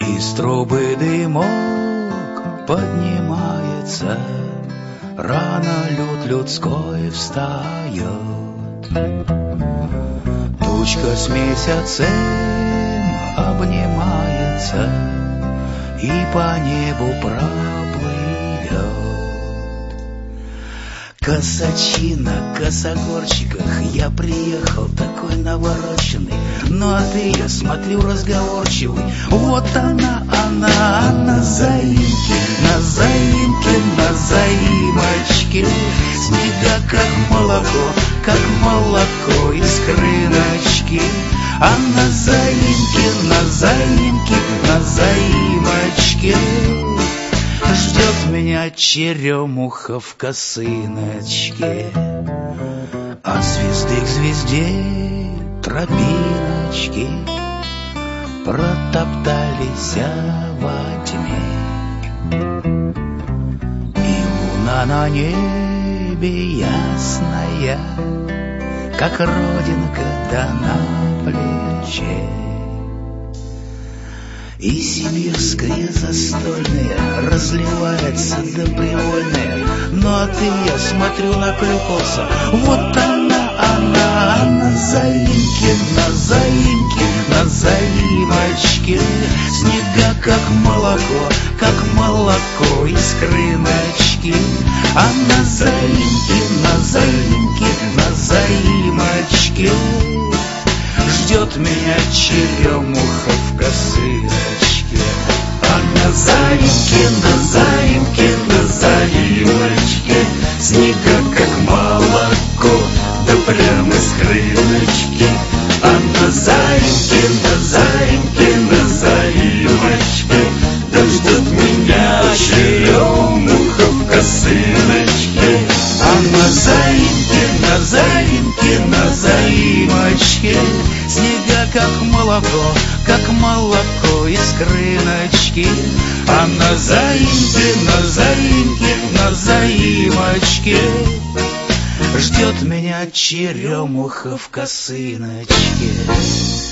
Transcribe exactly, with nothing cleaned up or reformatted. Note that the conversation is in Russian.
Из трубы дымок поднимается, рано люд людской встает. Тучка с месяцем обнимается и по небу проплывет. Косачи на косогорчиках, я приехал такой навороченный, ну а ты, я смотрю, разговорчивый. Вот она, она, на заимке, на заимке, на заимочке. Снега как молоко, как молоко из крыночки. А на заимке, на заимке, на заимочке ждет меня черемуха в косыночке. От звезды к звезде тропиночки протоптались во тьме. И луна на небе ясная, как родинка да на плече. И сибирская застольная разливается до привольная. Ну а ты, я смотрю, наклюкался. Вот она, она, на заимке, на заимке, на заимочке. Снега как молоко, как молоко из крыночки. А на заимке, на заимке, на заимочке ждет меня черемуха в косыночке. А на заимке, на заимке, на заимочке снега как молоко, да прямо с крыночки. А на заимке, на заимке, на заимочке да ждет меня черемуха в косыночке. А на заимке, на заимке, на заимочке снега как молоко, как молоко из крыночки. А на заимке, на заимке, на заимочке ждет меня черемуха в косыночке.